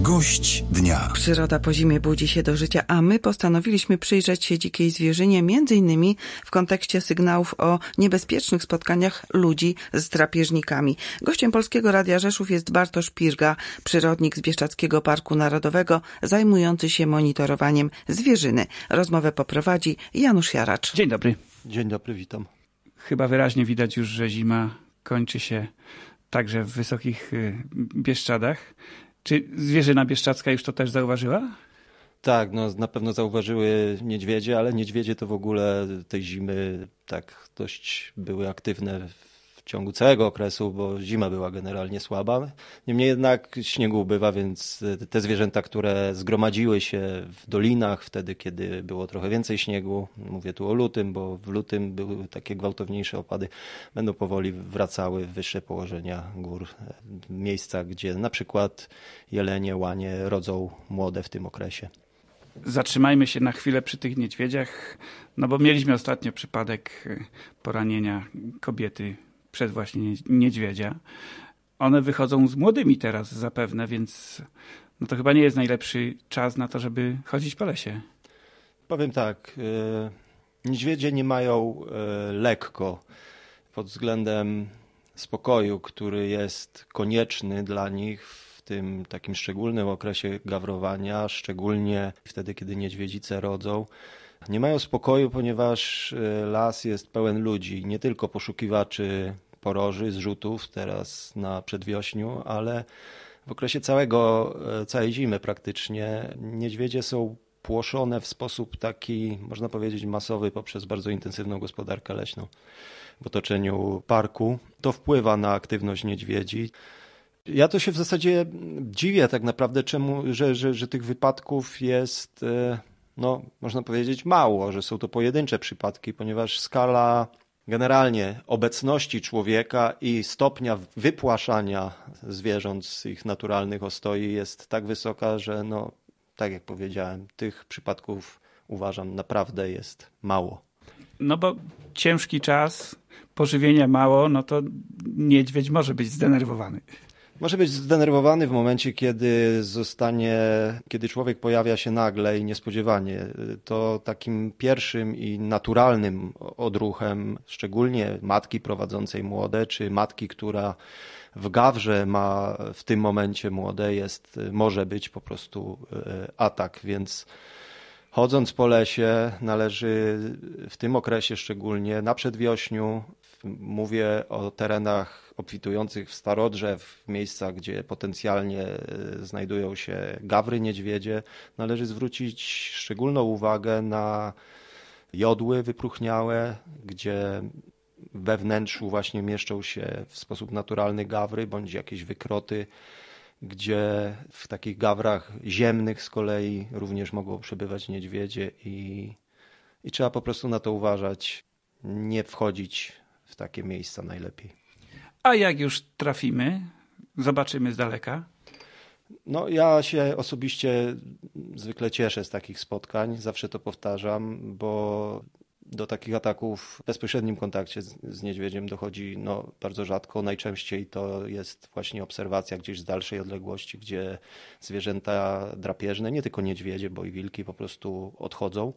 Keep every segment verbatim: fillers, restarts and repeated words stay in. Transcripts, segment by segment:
Gość dnia. Przyroda po zimie budzi się do życia, a my postanowiliśmy przyjrzeć się dzikiej zwierzynie, między innymi w kontekście sygnałów o niebezpiecznych spotkaniach ludzi z drapieżnikami. Gościem Polskiego Radia Rzeszów jest Bartosz Pirga, przyrodnik z Bieszczadzkiego Parku Narodowego, zajmujący się monitorowaniem zwierzyny. Rozmowę poprowadzi Janusz Jaracz. Dzień dobry. Dzień dobry, witam. Chyba wyraźnie widać już, że zima kończy się także w wysokich Bieszczadach. Czy zwierzyna bieszczadzka już to też zauważyła? Tak, no na pewno zauważyły niedźwiedzie, ale niedźwiedzie to w ogóle tej zimy tak dość były aktywne w ciągu całego okresu, bo zima była generalnie słaba. Niemniej jednak śniegu ubywa, więc te zwierzęta, które zgromadziły się w dolinach wtedy, kiedy było trochę więcej śniegu, mówię tu o lutym, bo w lutym były takie gwałtowniejsze opady, będą powoli wracały w wyższe położenia gór, miejsca, gdzie na przykład jelenie, łanie rodzą młode w tym okresie. Zatrzymajmy się na chwilę przy tych niedźwiedziach, no bo mieliśmy ostatnio przypadek poranienia kobiety przez właśnie niedźwiedzia. One wychodzą z młodymi teraz zapewne, więc no to chyba nie jest najlepszy czas na to, żeby chodzić po lesie. Powiem tak, niedźwiedzie nie mają lekko pod względem spokoju, który jest konieczny dla nich w tym takim szczególnym okresie gawrowania, szczególnie wtedy, kiedy niedźwiedzice rodzą. Nie mają spokoju, ponieważ las jest pełen ludzi, nie tylko poszukiwaczy poroży, zrzutów teraz na przedwiośniu, ale w okresie całego, całej zimy praktycznie niedźwiedzie są płoszone w sposób taki, można powiedzieć, masowy poprzez bardzo intensywną gospodarkę leśną w otoczeniu parku. To wpływa na aktywność niedźwiedzi. Ja to się w zasadzie dziwię tak naprawdę, czemu, że, że, że tych wypadków jest, no, można powiedzieć, mało, że są to pojedyncze przypadki, ponieważ skala generalnie obecności człowieka i stopnia wypłaszania zwierząt z ich naturalnych ostoi jest tak wysoka, że no, tak jak powiedziałem, tych przypadków uważam naprawdę jest mało. No bo ciężki czas, pożywienia mało, no to niedźwiedź może być zdenerwowany. Może być zdenerwowany w momencie, kiedy zostanie, kiedy człowiek pojawia się nagle i niespodziewanie. To takim pierwszym i naturalnym odruchem, szczególnie matki prowadzącej młode, czy matki, która w gawrze ma w tym momencie młode, jest, może być po prostu atak, więc chodząc po lesie należy w tym okresie szczególnie na przedwiośniu, mówię o terenach obfitujących w starodrzew, w miejscach, gdzie potencjalnie znajdują się gawry niedźwiedzie, należy zwrócić szczególną uwagę na jodły wypróchniałe, gdzie we wnętrzu właśnie mieszczą się w sposób naturalny gawry bądź jakieś wykroty, gdzie w takich gawrach ziemnych z kolei również mogą przebywać niedźwiedzie i, i trzeba po prostu na to uważać, nie wchodzić w takie miejsca najlepiej. A jak już trafimy, zobaczymy z daleka? No ja się osobiście zwykle cieszę z takich spotkań, zawsze to powtarzam, bo do takich ataków w bezpośrednim kontakcie z, z niedźwiedziem dochodzi no, bardzo rzadko. Najczęściej to jest właśnie obserwacja gdzieś z dalszej odległości, gdzie zwierzęta drapieżne, nie tylko niedźwiedzie, bo i wilki po prostu odchodzą.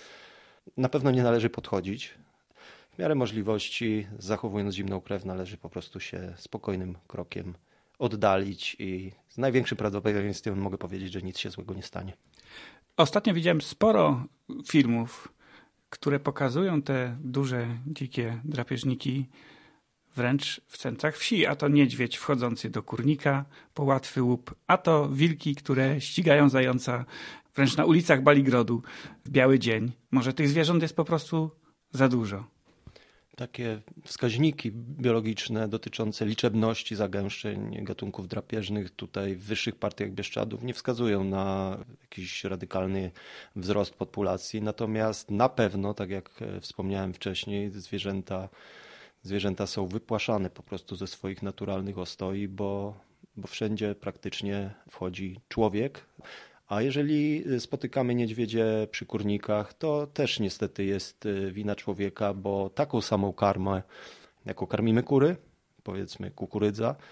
Na pewno nie należy podchodzić. W miarę możliwości, zachowując zimną krew, należy po prostu się spokojnym krokiem oddalić i z największym prawdopodobieństwem mogę powiedzieć, że nic się złego nie stanie. Ostatnio widziałem sporo filmów, które pokazują te duże, dzikie drapieżniki wręcz w centrach wsi. A to niedźwiedź wchodzący do kurnika po łatwy łup, a to wilki, które ścigają zająca wręcz na ulicach Baligrodu w biały dzień. Może tych zwierząt jest po prostu za dużo. Takie wskaźniki biologiczne dotyczące liczebności zagęszczeń gatunków drapieżnych tutaj w wyższych partiach Bieszczadów nie wskazują na jakiś radykalny wzrost populacji. Natomiast na pewno, tak jak wspomniałem wcześniej, zwierzęta, zwierzęta są wypłaszane po prostu ze swoich naturalnych ostoi, bo, bo wszędzie praktycznie wchodzi człowiek. A jeżeli spotykamy niedźwiedzie przy kurnikach, to też niestety jest wina człowieka, bo taką samą karmę, jaką karmimy kury, powiedzmy kukurydza,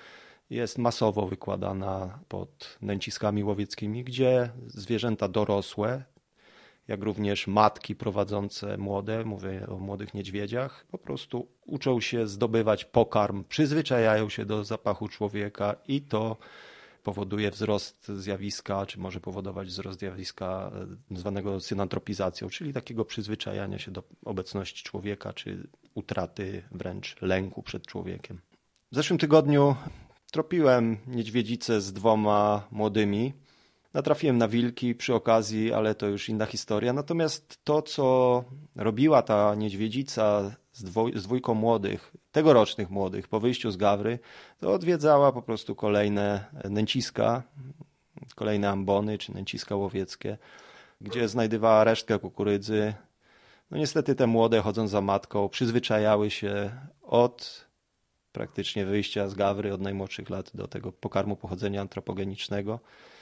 jest masowo wykładana pod nęciskami łowieckimi, gdzie zwierzęta dorosłe, jak również matki prowadzące młode, mówię o młodych niedźwiedziach, po prostu uczą się zdobywać pokarm, przyzwyczajają się do zapachu człowieka i to powoduje wzrost zjawiska, czy może powodować wzrost zjawiska zwanego synantropizacją, czyli takiego przyzwyczajania się do obecności człowieka, czy utraty wręcz lęku przed człowiekiem. W zeszłym tygodniu tropiłem niedźwiedzicę z dwoma młodymi. Natrafiłem na wilki przy okazji, ale to już inna historia. Natomiast to, co robiła ta niedźwiedzica z, dwoj, z dwójką młodych, tegorocznych młodych, po wyjściu z gawry, to odwiedzała po prostu kolejne nęciska, kolejne ambony czy nęciska łowieckie, gdzie znajdowała resztkę kukurydzy. No niestety te młode, chodząc za matką, przyzwyczajały się od praktycznie wyjścia z gawry, od najmłodszych lat do tego pokarmu pochodzenia antropogenicznego,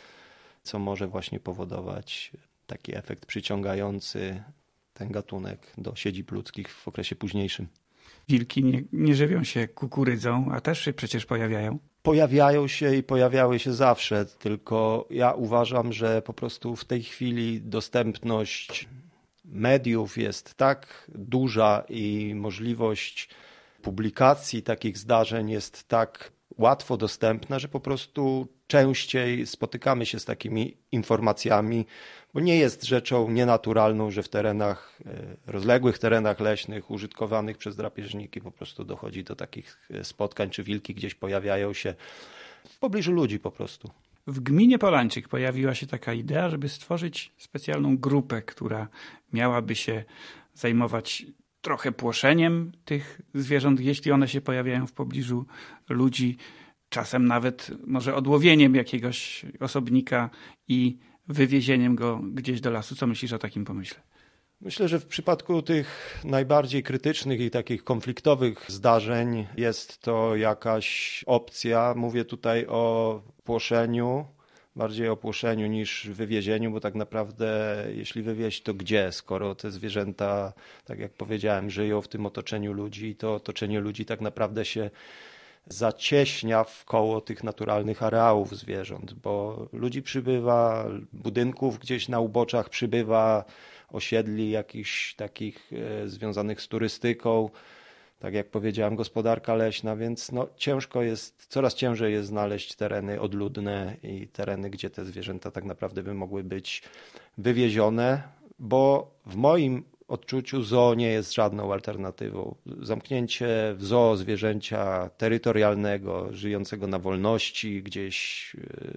co może właśnie powodować taki efekt przyciągający ten gatunek do siedzib ludzkich w okresie późniejszym. Wilki nie, nie żywią się kukurydzą, a też się przecież pojawiają. Pojawiają się i pojawiały się zawsze, tylko ja uważam, że po prostu w tej chwili dostępność mediów jest tak duża i możliwość publikacji takich zdarzeń jest tak łatwo dostępna, że po prostu częściej spotykamy się z takimi informacjami, bo nie jest rzeczą nienaturalną, że w terenach, rozległych terenach leśnych użytkowanych przez drapieżniki po prostu dochodzi do takich spotkań, czy wilki gdzieś pojawiają się w pobliżu ludzi po prostu. W gminie Polańczyk pojawiła się taka idea, żeby stworzyć specjalną grupę, która miałaby się zajmować trochę płoszeniem tych zwierząt, jeśli one się pojawiają w pobliżu ludzi, czasem nawet może odłowieniem jakiegoś osobnika i wywiezieniem go gdzieś do lasu. Co myślisz o takim pomyśle? Myślę, że w przypadku tych najbardziej krytycznych i takich konfliktowych zdarzeń jest to jakaś opcja. Mówię tutaj o płoszeniu, bardziej o płoszeniu niż wywiezieniu, bo tak naprawdę jeśli wywieźć, to gdzie? Skoro te zwierzęta, tak jak powiedziałem, żyją w tym otoczeniu ludzi, to otoczenie ludzi tak naprawdę się zacieśnia w koło tych naturalnych areałów zwierząt, bo ludzi przybywa, budynków gdzieś na uboczach przybywa, osiedli jakichś takich e, związanych z turystyką, tak jak powiedziałem, gospodarka leśna, więc no, ciężko jest, coraz ciężej jest znaleźć tereny odludne i tereny, gdzie te zwierzęta tak naprawdę by mogły być wywiezione, bo w moim odczuciu zoo nie jest żadną alternatywą. Zamknięcie w zoo zwierzęcia terytorialnego, żyjącego na wolności, gdzieś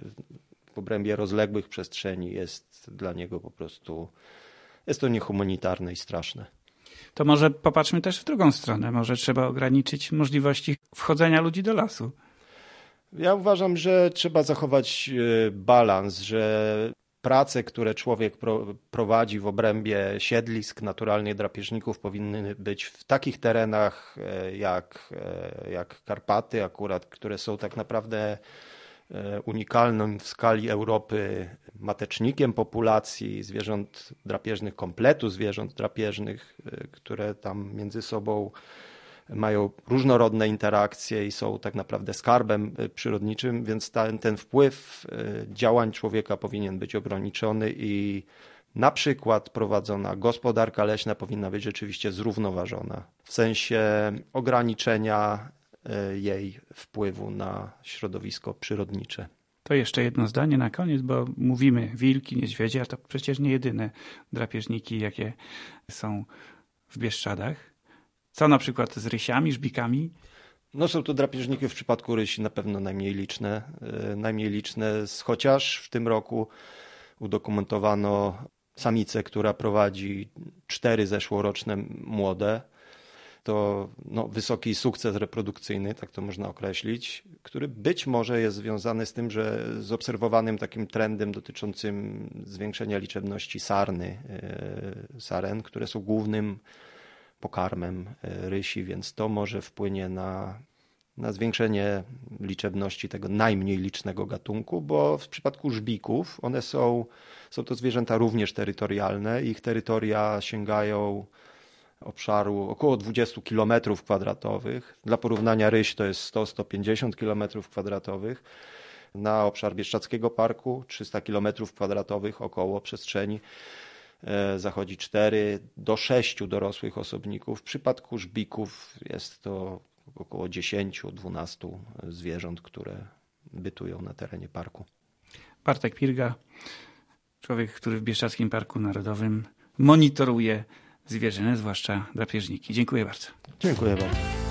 w obrębie rozległych przestrzeni jest dla niego po prostu, jest to niehumanitarne i straszne. To może popatrzmy też w drugą stronę. Może trzeba ograniczyć możliwości wchodzenia ludzi do lasu. Ja uważam, że trzeba zachować balans, że prace, które człowiek pro, prowadzi w obrębie siedlisk naturalnych drapieżników powinny być w takich terenach jak, jak Karpaty akurat, które są tak naprawdę unikalnym w skali Europy matecznikiem populacji zwierząt drapieżnych, kompletu zwierząt drapieżnych, które tam między sobą mają różnorodne interakcje i są tak naprawdę skarbem przyrodniczym, więc ten, ten wpływ działań człowieka powinien być ograniczony i na przykład prowadzona gospodarka leśna powinna być rzeczywiście zrównoważona w sensie ograniczenia jej wpływu na środowisko przyrodnicze. To jeszcze jedno zdanie na koniec, bo mówimy wilki, niedźwiedzie, a to przecież nie jedyne drapieżniki, jakie są w Bieszczadach. Co na przykład z rysiami, żbikami? No są to drapieżniki w przypadku rysi na pewno najmniej liczne. Najmniej liczne, chociaż w tym roku udokumentowano samicę, która prowadzi cztery zeszłoroczne młode. To no, wysoki sukces reprodukcyjny, tak to można określić, który być może jest związany z tym, że z obserwowanym takim trendem dotyczącym zwiększenia liczebności sarny, saren, które są głównym pokarmem rysi, więc to może wpłynie na, na zwiększenie liczebności tego najmniej licznego gatunku, bo w przypadku żbików one są, są to zwierzęta również terytorialne, ich terytoria sięgają obszaru około dwadzieścia kilometrów kwadratowych. Dla porównania Ryś to jest sto do stu pięćdziesięciu kilometrów kwadratowych. Na obszar Bieszczadzkiego Parku trzysta kilometrów kwadratowych około przestrzeni zachodzi cztery do sześciu dorosłych osobników. W przypadku żbików jest to około dziesięć do dwunastu zwierząt, które bytują na terenie parku. Bartek Pirga, człowiek, który w Bieszczadzkim Parku Narodowym monitoruje zwierzynę, zwłaszcza drapieżniki. Dziękuję bardzo. Dziękuję bardzo.